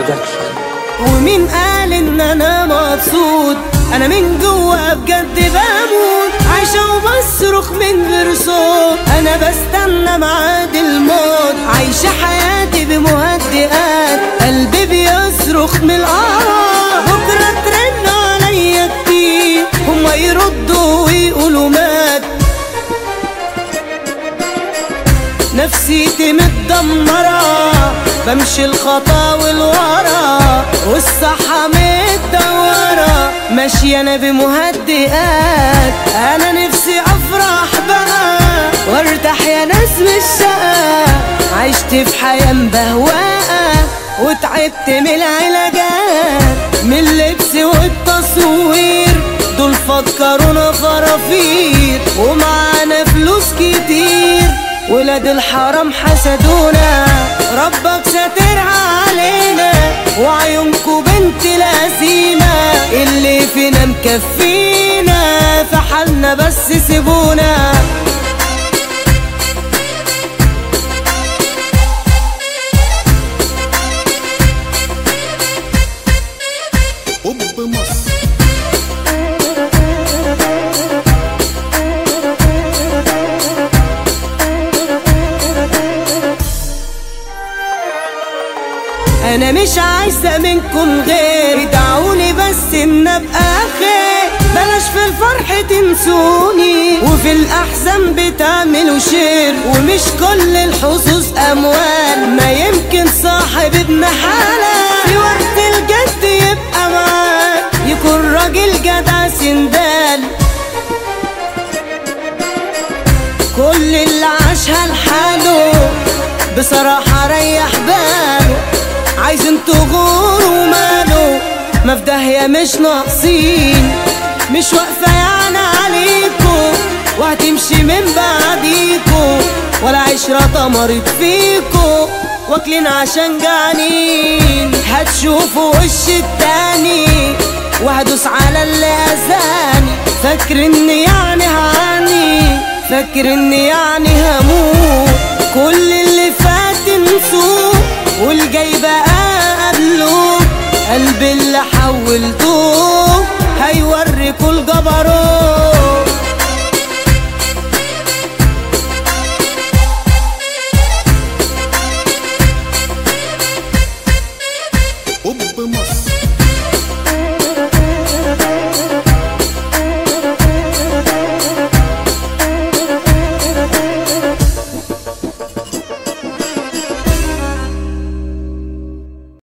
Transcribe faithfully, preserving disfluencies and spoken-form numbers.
برودكشن. ومين قال ان انا مبسوط؟ انا من جوا بجد بموت، عايشة وبصرخ من غير صوت، انا بستنى ميعاد الموت، عايشة حياتي بمهدئات، قلبي بيصرخ من القرف، بكرة ترن عليا كتير، هما يردوا ويقولوا مات، نفسيتي متدمرة، بمشي الخطاوي لورا والصحة متدورة، ماشي انا بمهدئات، انا نفسي افرح بقى وارتاح يا ناس من الشقا، عشت في حياة مبهوقة وتعبت من العلاجات، من اللبس والتصوير دول فكرونا فرافير، ومعانا فلوس كتير ولاد الحرام حسدونا، ربك ساتر علينا وعيونكو بنت لذينة، اللي فينا مكفينا في حالنا بس سيبونا. انا مش عايزة منكم غير ادعوني بس ان ابقى خير، بلاش في الفرح تنسوني وفي الاحزان بتعملوا شير، ومش كل الحظوظ اموال، ما يمكن صاحب ابن حلال في وقت الجد يبقى معاك، يكون راجل جدع سندال، كل اللي عاشها لحاله بصراحة ريح باله، عايزين تغوروا ماله، ما في داهية مش ناقصين، مش واقفة يعني عليكو وهتمشي من بعديكو، ولا عشرة طمرت فيكو واكلين عشان جعانين، هتشوفوا وش التاني وهدوس على اللي اذاني، فاكر اني يعني هعاني، فاكر اني يعني هموت، كل اللي فات انسوه والجاي بقى قبله، قلبي اللي حولتوه هيوريكوا الجبروت. أوب مصر.